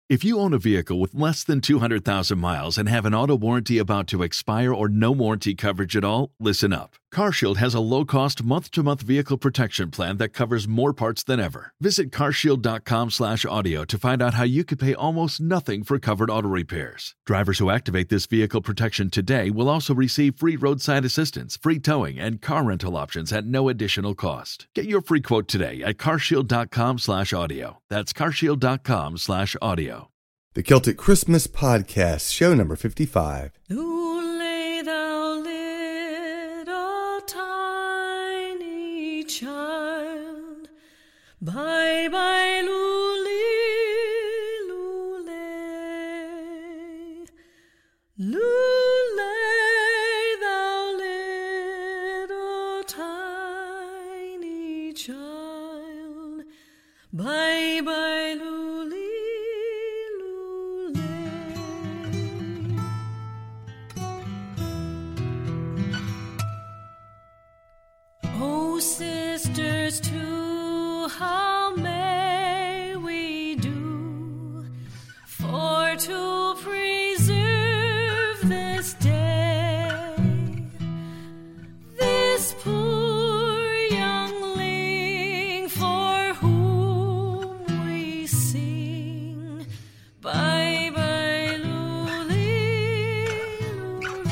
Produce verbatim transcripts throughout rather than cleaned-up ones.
If you own a vehicle with less than two hundred thousand miles and have an auto warranty about to expire or no warranty coverage at all, listen up. CarShield has a low-cost month-to-month vehicle protection plan that covers more parts than ever. Visit carshield.com slash audio to find out how you could pay almost nothing for covered auto repairs. Drivers who activate this vehicle protection today will also receive free roadside assistance, free towing, and car rental options at no additional cost. Get your free quote today at carshield.com slash audio. That's carshield.com slash audio. The Celtic Christmas Podcast, show number fifty-five. Ooh, lay thou little tiny child, bye bye lule, lule, lule, thou little tiny child, bye bye lule. Sisters, too, how may we do for to preserve this day, this poor youngling for whom we sing, bye bye lule, lule.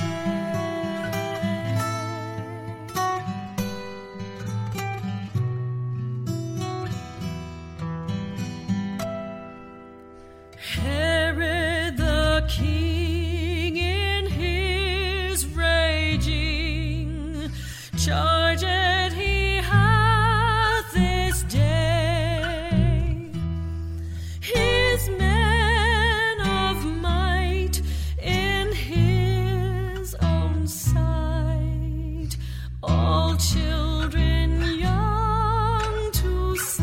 Herod the king in his raging charged he hath this day his men of might in his own sight, all children young to slay.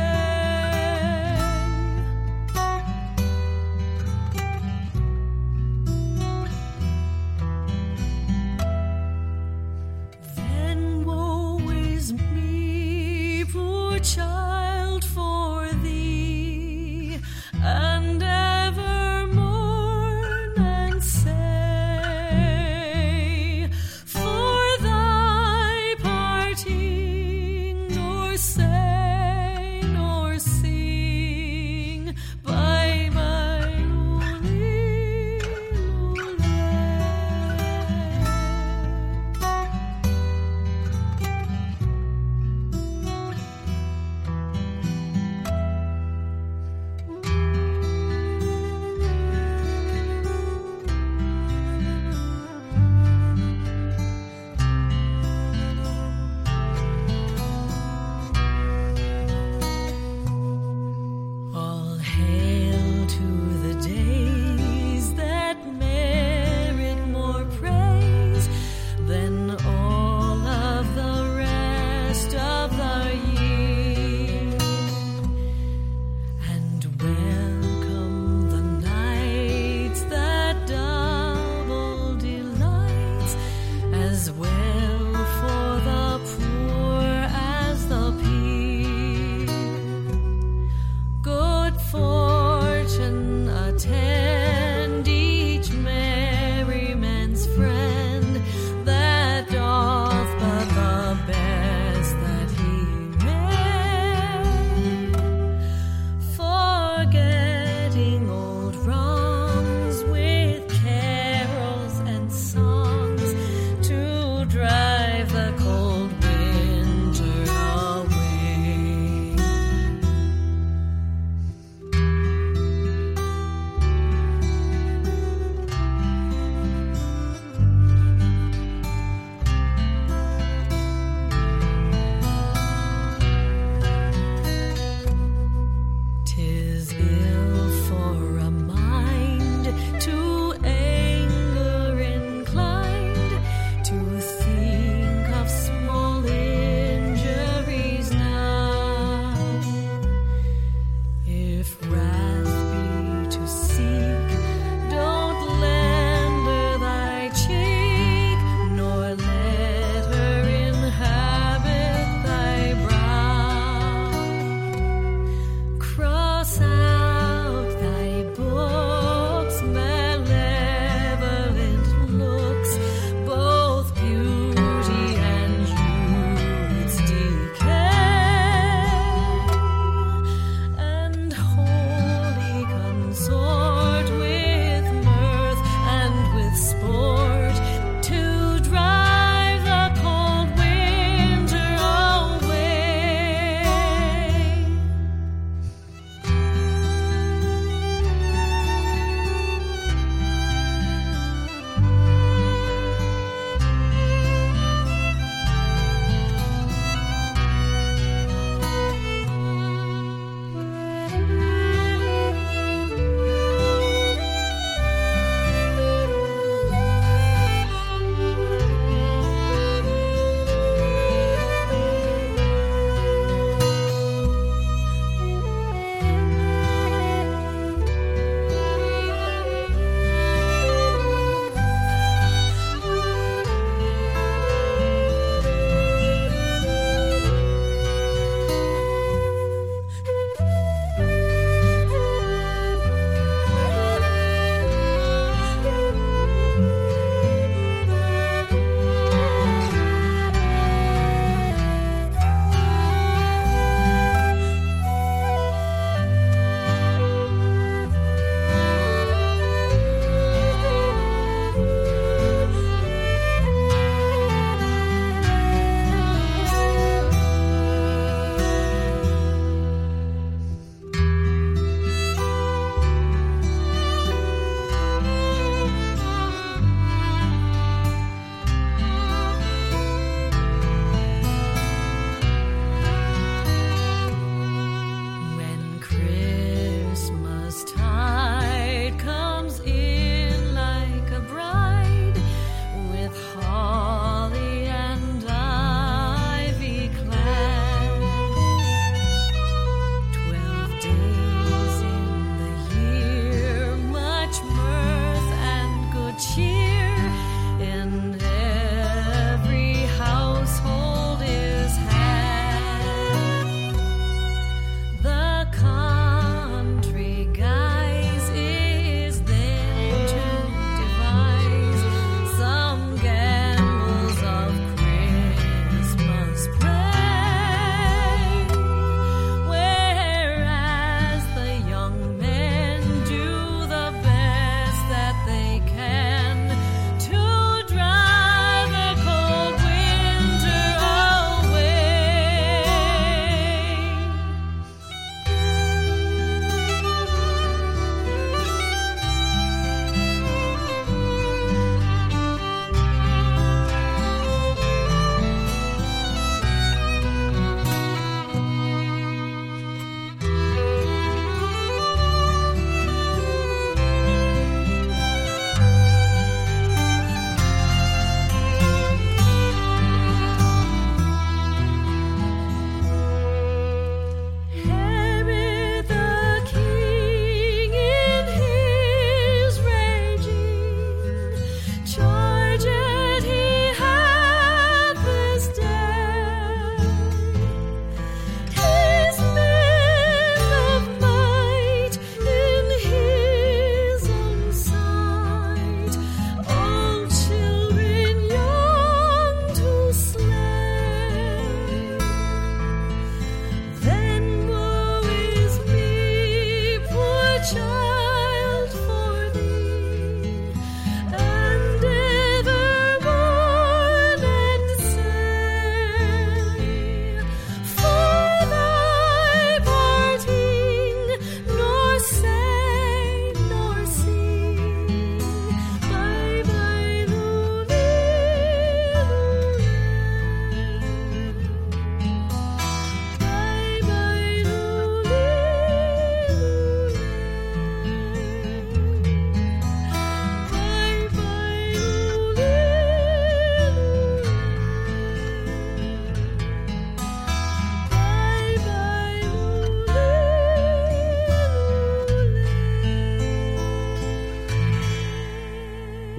Child, for thee, and ever mourn and say, for thy parting, nor say, nor sing, bye bye lule, lule. All hail to the days that merit more praise than all of the rest of the year, and welcome the nights that double delights, as well for the poor as the peer. Good fortune attend each merry man's friend that doth but the best that he may, forgetting old wrongs with carols and songs to drive the cold winter away. Tis ill for a mind to anger inclined, to think of small injuries now. If wrath be to seek, don't lend her thy cheek, nor let her inhabit thy brow. Cross out thy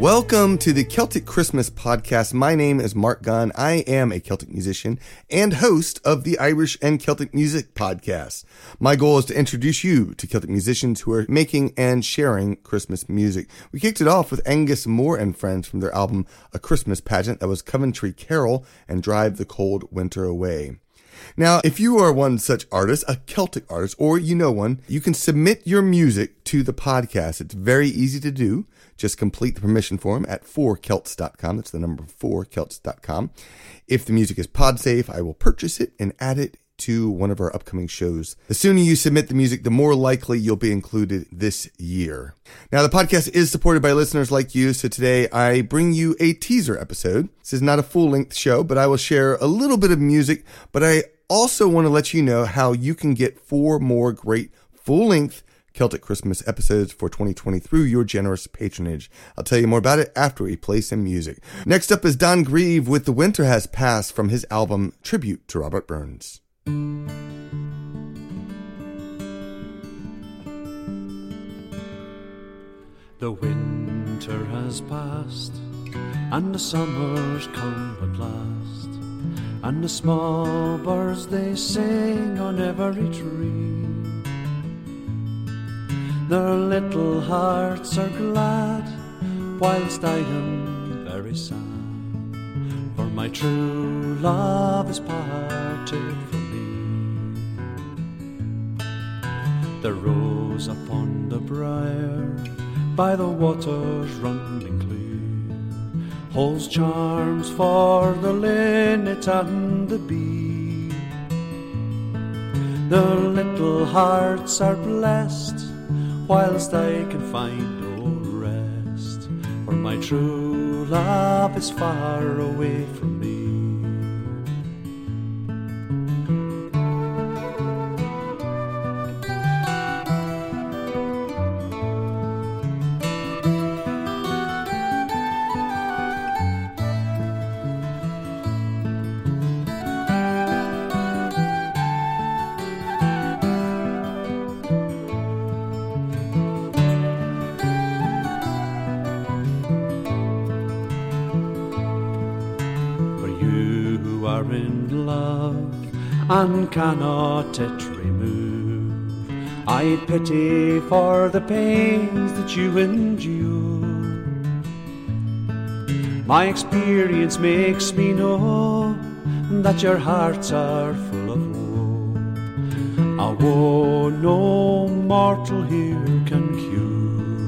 Welcome to the Celtic Christmas Podcast. My name is Mark Gunn. I am a Celtic musician and host of the Irish and Celtic Music Podcast. My goal is to introduce you to Celtic musicians who are making and sharing Christmas music. We kicked it off with Angus Moore and Friends from their album A Christmas Pageant. That was Coventry Carol and Drive the Cold Winter Away. Now, if you are one such artist, a Celtic artist, or you know one, you can submit your music to the podcast. It's very easy to do. Just complete the permission form at four celts dot com. That's the number four celts dot com. If the music is pod safe, I will purchase it and add it to one of our upcoming shows. The sooner you submit the music, the more likely you'll be included this year. Now, the podcast is supported by listeners like you, so today I bring you a teaser episode. This is not a full-length show, but I will share a little bit of music, but I also want to let you know how you can get four more great full-length Celtic Christmas episodes for twenty twenty through your generous patronage. I'll tell you more about it after we play some music. Next up is Don Grieve with The Winter Has Passed from his album Tribute to Robert Burns. The winter has passed and the summer's come at last, and the small birds they sing on every tree. Their little hearts are glad, whilst I am very sad, for my true love is parted from me. The rose upon the briar, by the waters running clear, holds charms for the linnet and the bee. Their little hearts are blessed, whilst I can find no rest, for my true love is far away from me. And cannot it remove, I pity for the pains that you endure. My experience makes me know that your hearts are full of woe, a woe no mortal here can cure.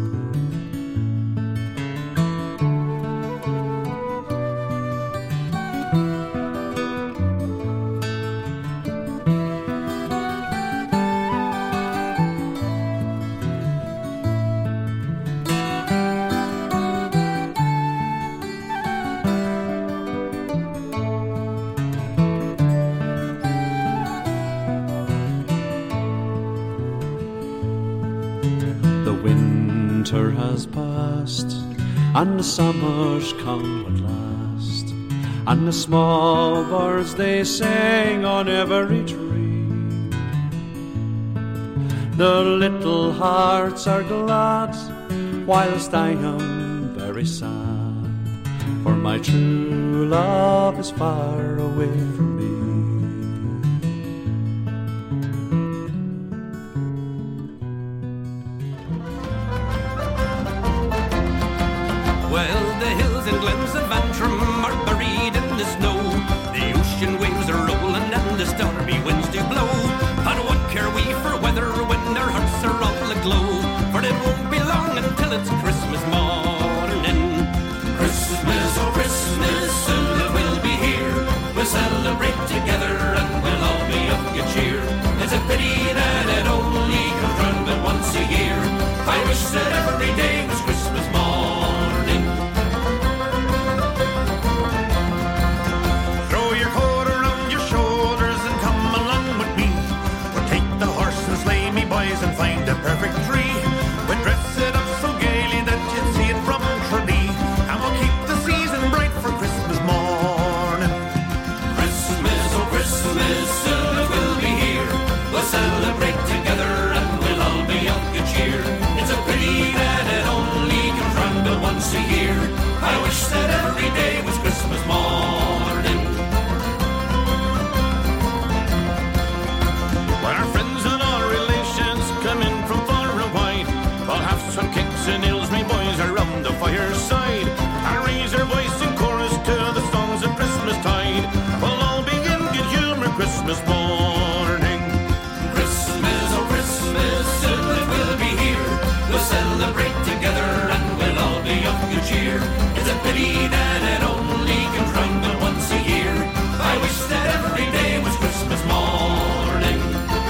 And the summer's come at last, and the small birds they sing on every tree. The little hearts are glad, whilst I am very sad, for my true love is far away from me. Well, the hills and glens of Antrim are buried in the snow. The ocean waves are rolling and the stormy winds do blow. And what care we for weather when our hearts are all aglow? For it won't be long until it's Christmas morning. Christmas, oh Christmas, soon it will be here. We'll celebrate together and we'll all be of good cheer. It's a pity that it only comes round but once a year. I wish that every day was Christmas morning. Throw your coat around your shoulders and come along with me. We'll take the horse and sleigh, me boys, and find a perfect tree. We'll dress it up so gaily that you'd see it from Tralee, and we'll keep the season bright for Christmas morning. Christmas, oh Christmas, soon it will be here. We'll celebrate together and we'll all be of good cheer. It's a pity that it only comes round wish that every day was Christmas morning. When our friends and our relations come in from far and wide, we'll have some cakes and ales, me boys, around the fireside, and raise our voice in chorus to the songs of Christmas tide. We'll all be in good humor Christmas morning. Christmas, oh Christmas, soon it will be here. We'll celebrate together and we'll all be of good cheer. It's a pity that it only comes round but once a year. I wish that every day was Christmas morning.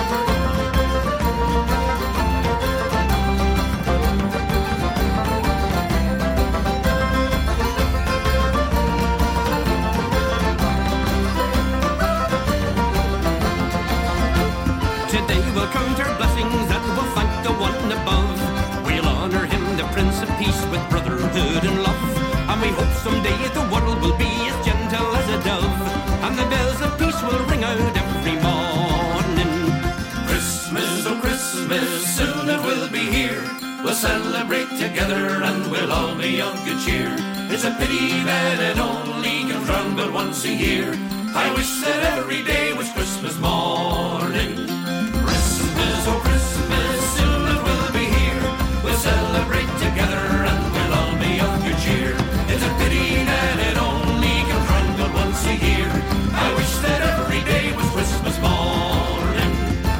Today we'll count our blessings and we'll thank the one above. We'll honour him, the Prince of Peace, with brotherhood and love. And we hope someday the world will be as gentle as a dove, and the bells of peace will ring out every morning. Christmas, oh Christmas, soon it will be here. We'll celebrate together and we'll all be of good cheer. It's a pity that it only comes round but once a year. I wish that every day was Christmas morning. Christmas, oh Christmas, soon it will be here. We'll celebrate together and we'll all be of good cheer. It's a pity that it only comes round but once a year. I wish that every day was Christmas morning.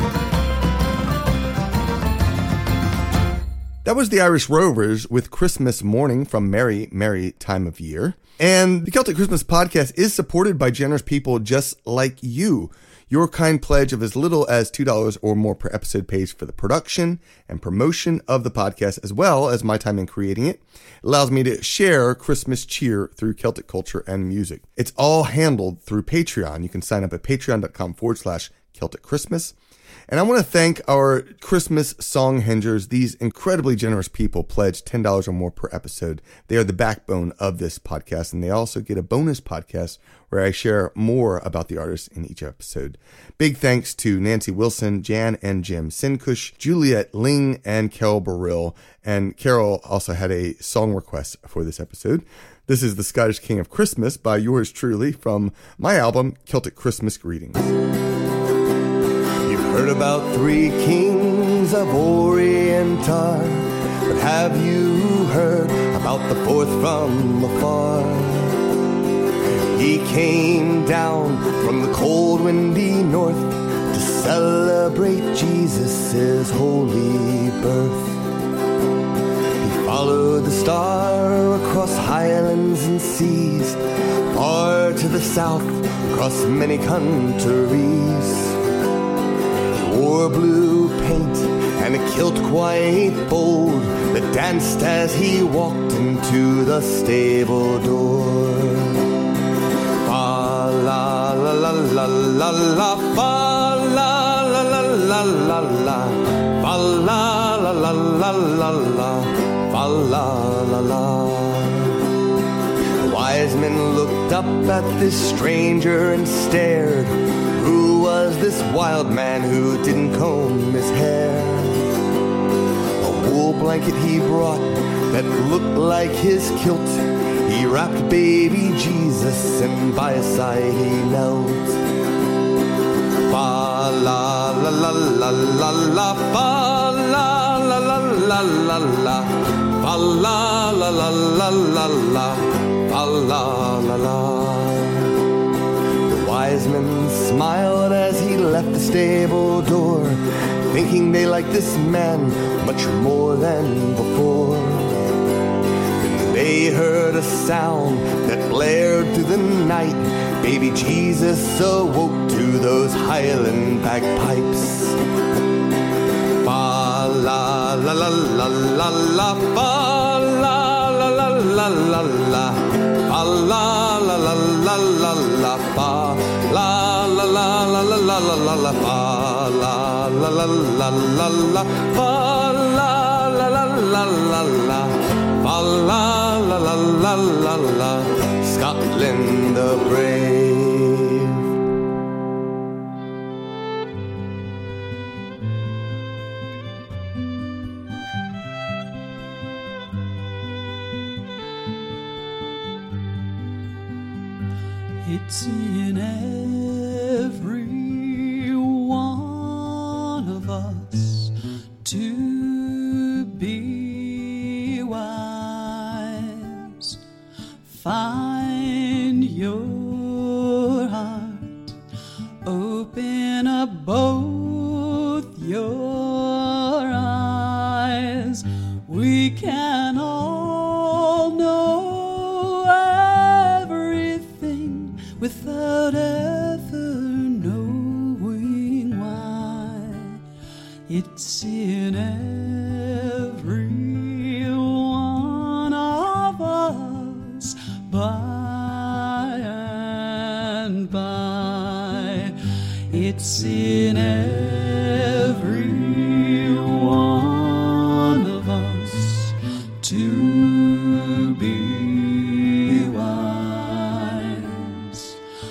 That was the Irish Rovers with Christmas Morning from Merry, Merry Time of Year. And the Celtic Christmas Podcast is supported by generous people just like you. Your kind pledge of as little as two dollars or more per episode pays for the production and promotion of the podcast, as well as my time in creating it. It allows me to share Christmas cheer through Celtic culture and music. It's all handled through Patreon. You can sign up at patreon.com forward slash Celtic Christmas. And I want to thank our Christmas song hingers. These incredibly generous people pledge ten dollars or more per episode. They are the backbone of this podcast, and they also get a bonus podcast where I share more about the artists in each episode. Big thanks to Nancy Wilson, Jan and Jim Sinkush, Juliet Ling, and Carol Burrill. And Carol also had a song request for this episode. This is The Scottish King of Christmas by yours truly from my album, Celtic Christmas Greetings. Heard about three kings of Orient are, but have you heard about the fourth from afar? He came down from the cold windy north to celebrate Jesus' holy birth. He followed the star across highlands and seas, far to the south, across many countries. Wore blue paint and a kilt quite bold that danced as he walked into the stable door. Fa la la la la la la, fa la la la la la la, fa la la la la la la, fa la la la. The wise men looked up at this stranger and stared. Who was this wild man who didn't comb his hair? A wool blanket he brought that looked like his kilt. He wrapped baby Jesus and by his side he knelt. Fa la la la la la la, fa la la la la la la, fa la la la la la la, fa la la la. Wise men smiled as he left the stable door, thinking they liked this man much more than before. Then they heard a sound that blared through the night. Baby Jesus awoke to those Highland bagpipes. Fa la la la la la la, fa la la la la la la, fa la la la la la la, fa la la la la la la la la, fa la la la la la la, fa la la la la la la, fa la la la la la la, Scotland the brave. It's in every one of us to be wise. Find your heart, open up both your eyes. We can all know everything without ever knowing why. It's in every one of us by and by. It's in every one of us to be wise.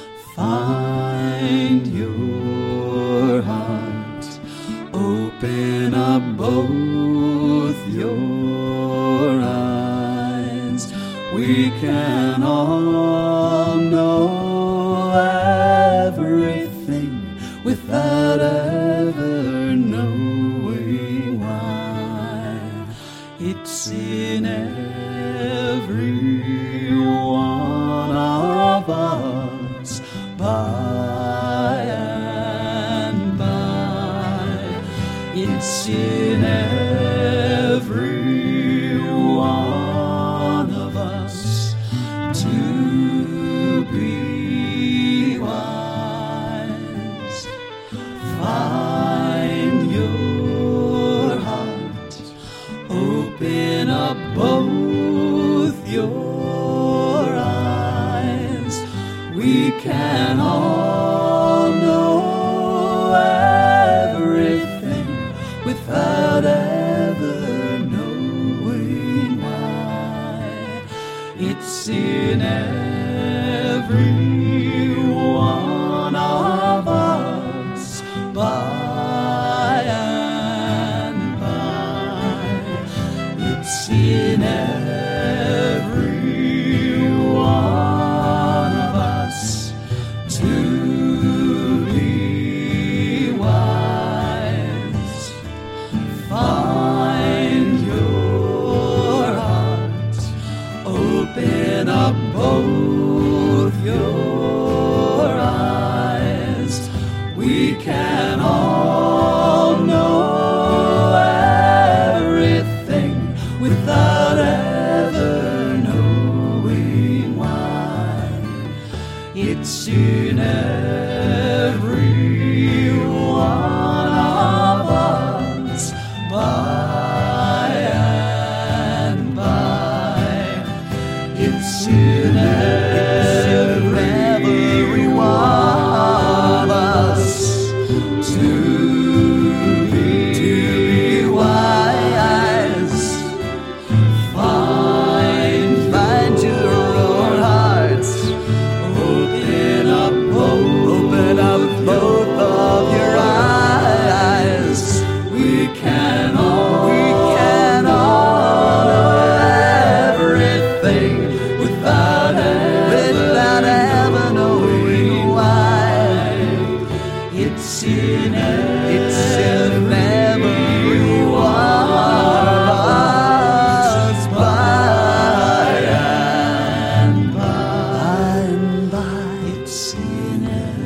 Find your heart, open up both your eyes. We can all know everything without ever knowing why. It's in every one of us by and by. It's in every one of us to be wise. Find your heart, open up both your eyes. We can all know everything without ever knowing why. It's in every one of us by and by. It's in every one of us to be wise. Find your heart, open up both your eyes. We can all know everything without ever knowing why. It's in every one of us by and by. It's in every one of us to be, to be wise. Find, find your own hearts. Open up both, open up both of your eyes. We can all, we can all know everything without ever, without ever knowing why. It's in, it's in every one of us by and by and by. It's in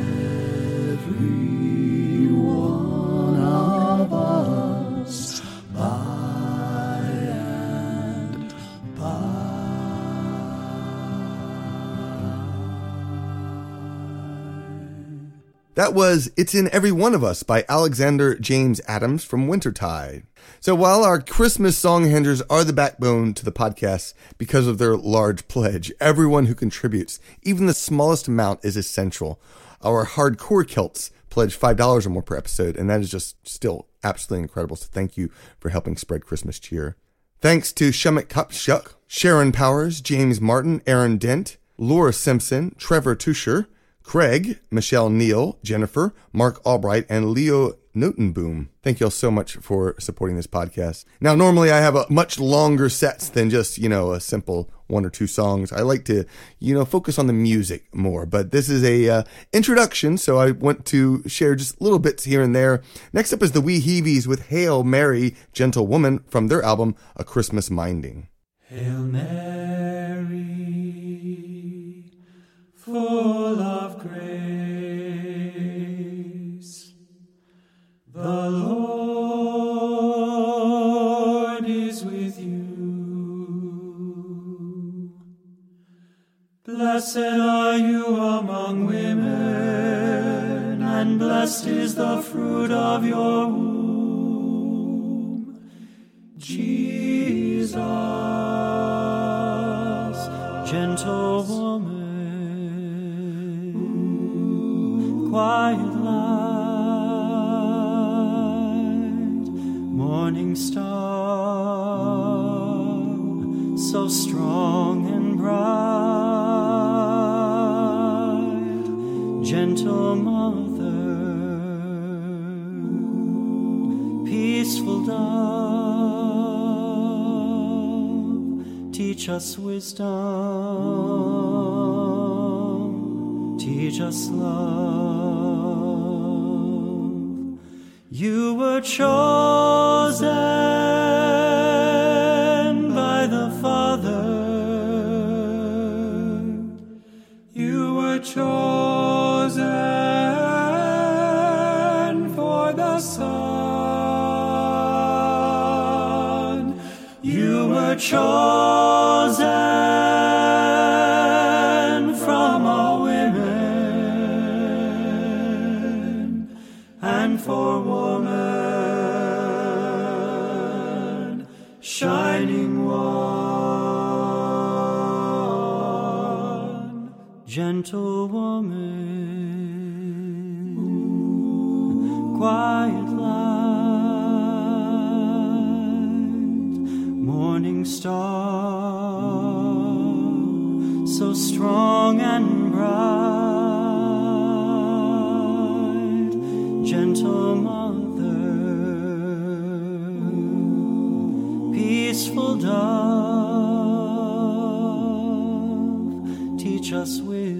every one of us by and by. That was It's in Every One of Us by Alexander James Adams from Wintertide. So while our Christmas song handers are the backbone to the podcast because of their large pledge, everyone who contributes, even the smallest amount, is essential. Our hardcore Celts pledge five dollars or more per episode, and that is just still absolutely incredible. So thank you for helping spread Christmas cheer. Thanks to Shumik Kupchuk, Sharon Powers, James Martin, Aaron Dent, Laura Simpson, Trevor Tusher, Craig, Michelle Neal, Jennifer, Mark Albright, and Leo Notenboom. Thank you all so much for supporting this podcast. Now, normally I have a much longer sets than just, you know, a simple one or two songs. I like to, you know, focus on the music more, but this is a uh, introduction, so I want to share just little bits here and there. Next up is the Wee Heavies with Hail Mary, Gentle Woman from their album A Christmas Minding. Hail Mary, full of grace, the Lord is with you. Blessed are you among women, and blessed is the fruit of your womb, Jesus. Gentle woman, quiet light, morning star, so strong and bright, gentle mother, peaceful dove, teach us wisdom, teach us love. You were chosen by the Father. You were chosen for the Son. You were chosen from all women, and for woman, shining one, gentle woman, quiet light, morning star, so strong and bright, gentle mother, peaceful dove, teach us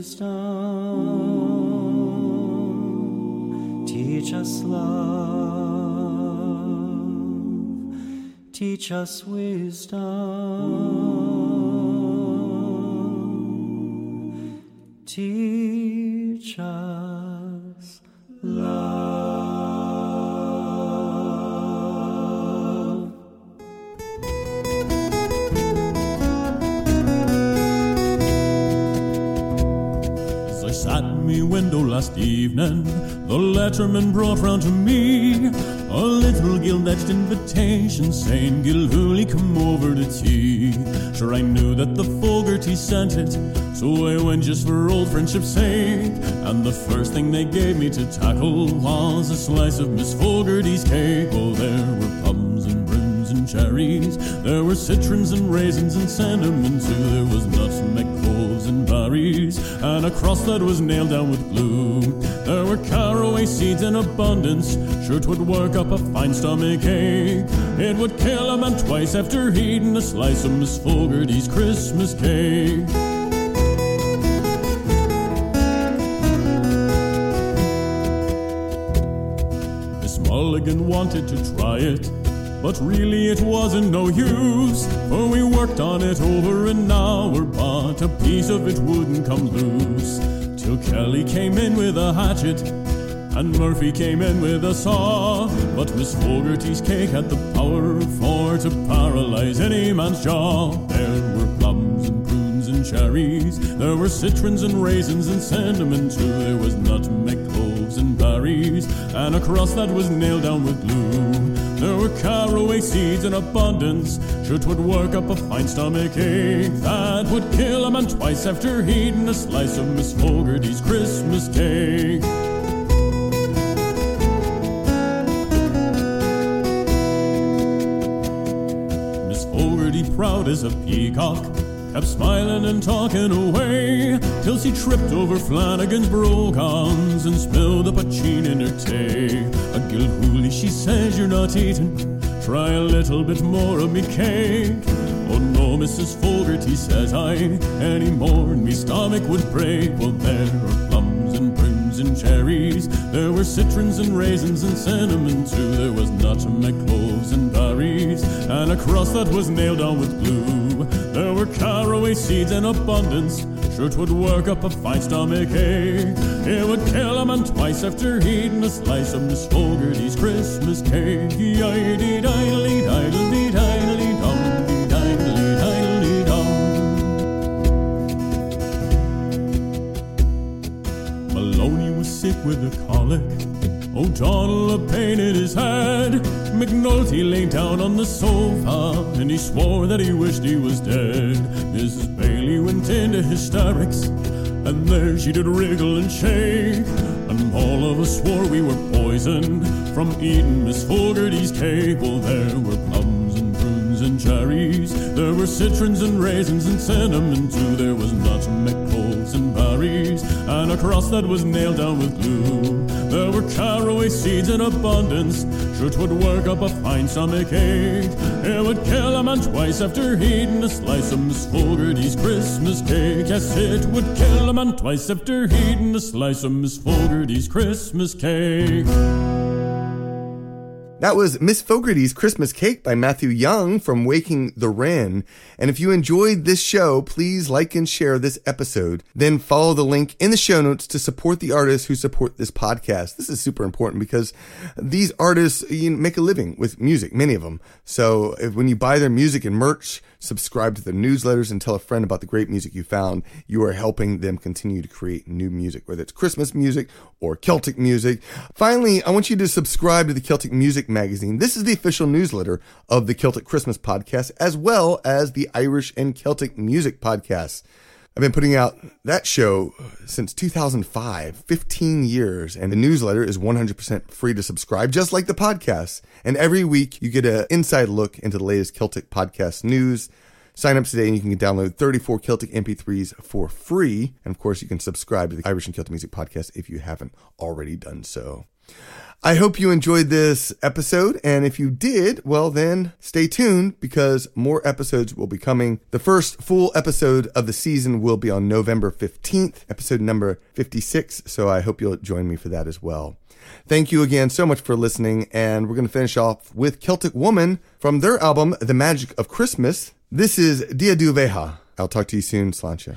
wisdom, teach us love, teach us wisdom, teach us love. As I sat in me window last evening, the letterman brought round to me a little gilt-edged invitation saying, Gilhooly, come over to tea. Sure, I knew that the Fogarty sent it, so I went just for old friendship's sake. And the first thing they gave me to tackle was a slice of Miss Fogarty's cake. Oh, there were plums and prunes and cherries, there were citrons and raisins and cinnamon too. There was nutmeg, cloves and berries, and a cross that was nailed down with glue. There were caraway seeds in abundance, sure 'twould work up a fine stomach ache. It would kill a man twice after eating a slice of Miss Fogarty's Christmas cake. Miss Mulligan wanted to try it, but really it wasn't no use, for we worked on it over an hour, but a piece of it wouldn't come loose. Till Kelly came in with a hatchet, and Murphy came in with a saw. But Miss Fogarty's cake had the power for to paralyze any man's jaw. There were plums and prunes and cherries, there were citrons and raisins and cinnamon too. There was nutmeg, cloves and berries, and a cross that was nailed down with glue. There were caraway seeds in abundance, sure 'twould work up a fine stomach ache that would kill a man twice after eating a slice of Miss Fogarty's Christmas cake. Miss Fogarty, proud as a peacock, kept smiling and talking away, till she tripped over Flanagan's brogans and spilled a pochine in her tea. A Gilhooly, she says, you're not eating, try a little bit more of me cake. Oh no, Missus Fogarty, says I, anymore, and me stomach would break. Well, there are plums and prunes and cherries, there were citrons and raisins and cinnamon too. There was nutmeg, cloves and berries, and a cross that was nailed down with glue. There were caraway seeds in abundance, sure 'twould work up a fine stomach ache. It would kill a man twice after eating a slice of Miss Fogarty's Christmas cake. Maloney was sick with a colic, O'Donnell a pain in his head. McNulty lay down on the sofa, and he swore that he wished he was dead. Missus Bailey went into hysterics, and there she did wriggle and shake. And all of us swore we were poisoned from eating Miss Fogarty's cake. Well, there were plums and prunes and cherries, there were citrons and raisins and cinnamon too. There was nutmeg, cloves and berries, and a cross that was nailed down with glue. There were caraway seeds in abundance, sure 'twould work up a fine stomach ache. It would kill a man twice after eating a slice of Miss Fogarty's Christmas cake. Yes, it would kill a man twice after eating a slice of Miss Fogarty's Christmas cake. That was Miss Fogarty's Christmas Cake by Matthew Young from Waking the Wren. And if you enjoyed this show, please like and share this episode. Then follow the link in the show notes to support the artists who support this podcast. This is super important because these artists, you know, make a living with music, many of them. So if, when you buy their music and merch, subscribe to their newsletters, and tell a friend about the great music you found, you are helping them continue to create new music, whether it's Christmas music or Celtic music. Finally, I want you to subscribe to the Celtic Music Magazine. This is the official newsletter of the Celtic Christmas Podcast, as well as the Irish and Celtic Music Podcast. I've been putting out that show since two thousand five, fifteen years, and the newsletter is one hundred percent free to subscribe, just like the podcast. And every week you get an inside look into the latest Celtic podcast news. Sign up today and you can download thirty-four Celtic M P threes for free. And of course, you can subscribe to the Irish and Celtic Music Podcast if you haven't already done so. I hope you enjoyed this episode, and if you did, well then, stay tuned because more episodes will be coming. The first full episode of the season will be on November fifteenth, episode number fifty-six, so I hope you'll join me for that as well. Thank you again so much for listening, and we're going to finish off with Celtic Woman from their album, The Magic of Christmas. This is Dia Duveha. I'll talk to you soon, Sláinte.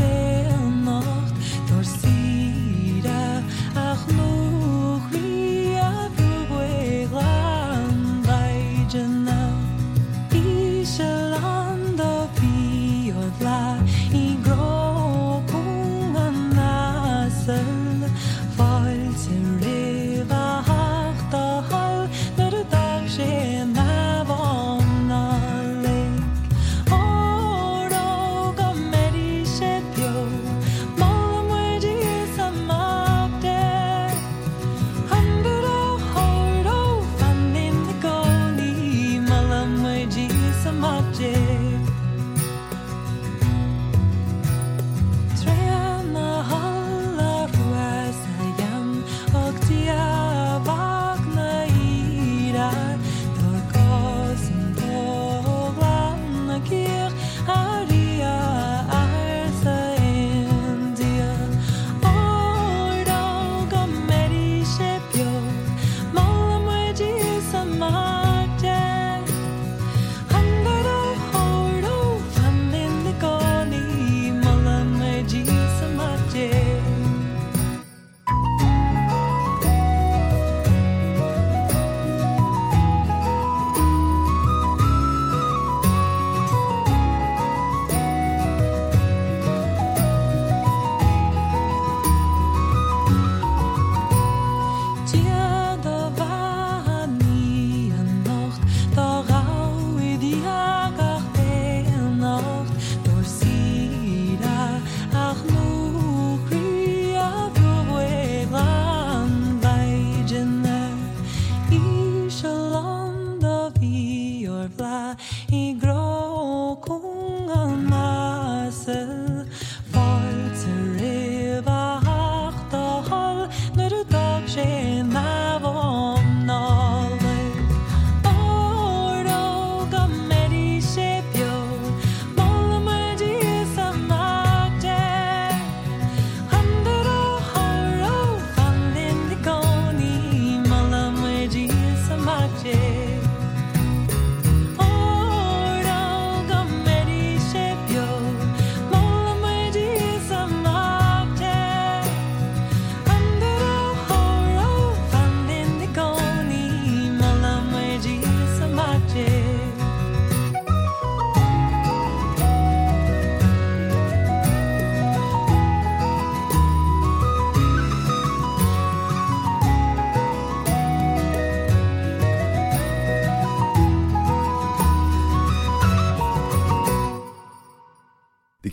Ach, no,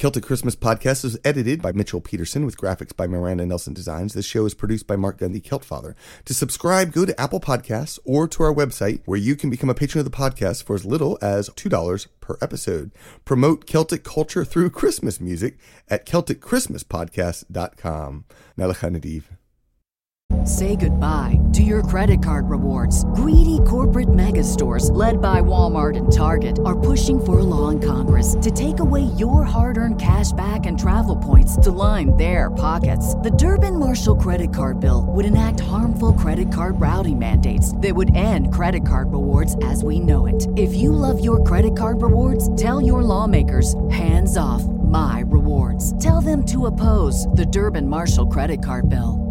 Celtic Christmas podcast is edited by Mitchell Peterson with graphics by Miranda Nelson Designs. This show is produced by Mark Gunn, the Celt Father. To subscribe, go to Apple Podcasts or to our website where you can become a patron of the podcast for as little as two dollars per episode. Promote Celtic culture through Christmas music at celtic christmas podcast dot com. Now, Nadiv. Say goodbye to your credit card rewards. Greedy corporate mega stores, led by Walmart and Target, are pushing for a law in Congress to take away your hard-earned cash back and travel points to line their pockets. The Durbin-Marshall credit card bill would enact harmful credit card routing mandates that would end credit card rewards as we know it. If you love your credit card rewards, tell your lawmakers, hands off my rewards. Tell them to oppose the Durbin-Marshall credit card bill.